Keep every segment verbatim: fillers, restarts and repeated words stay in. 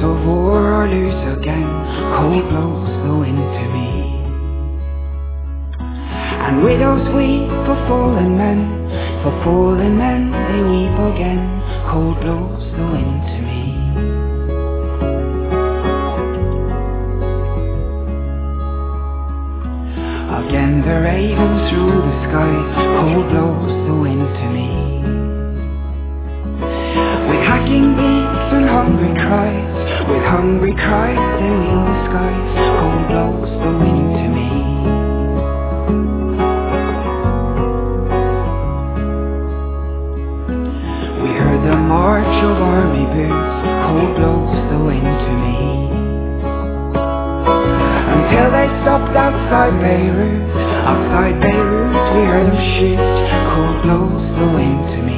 of war or lose again. Cold blows the wind to me. And widows weep for fallen men, for fallen men they weep again. Cold blows the wind to me. Again the ravens through the skies, cold blows the wind to me. With hacking beaks and hungry cries, with hungry cries they wheel the skies, cold blows the wind to me. We heard the march of army boots, cold blows the wind to me. Until they stopped outside Beirut, outside Beirut we heard them shoot, cold blows the wind to me.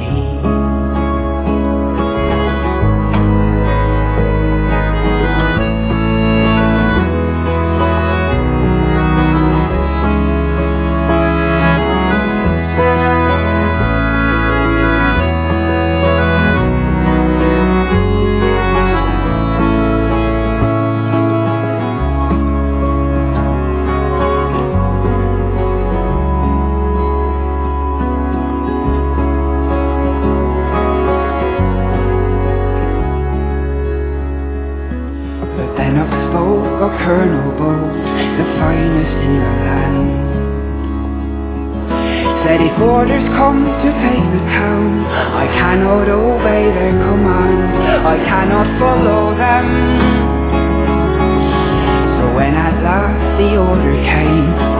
Then up spoke a colonel bold, the finest in the land. Said if orders come to take the town, I cannot obey their command, I cannot follow them. So when at last the order came,